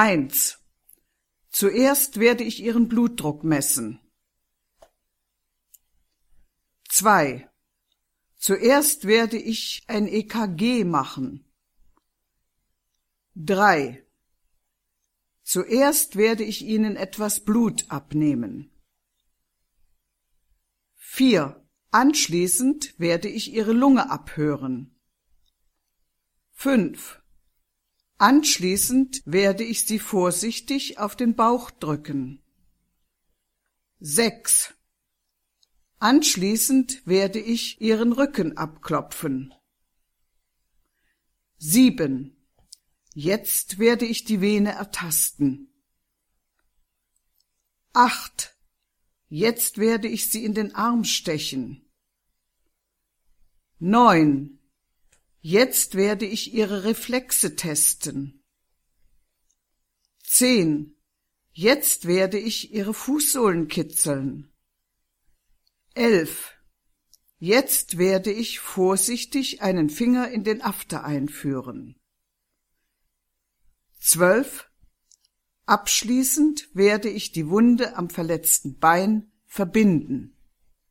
1. Zuerst werde ich Ihren Blutdruck messen. 2. Zuerst werde ich ein EKG machen. 3. Zuerst werde ich Ihnen etwas Blut abnehmen. 4. Anschließend werde ich Ihre Lunge abhören. 5. Anschließend werde ich Sie vorsichtig auf den Bauch drücken. 6. Anschließend werde ich Ihren Rücken abklopfen. 7. Jetzt werde ich die Vene ertasten. 8. Jetzt werde ich Sie in den Arm stechen. 9. Jetzt werde ich Ihre Reflexe testen. 10. Jetzt werde ich Ihre Fußsohlen kitzeln. 11. Jetzt werde ich vorsichtig einen Finger in den After einführen. 12. Abschließend werde ich die Wunde am verletzten Bein verbinden.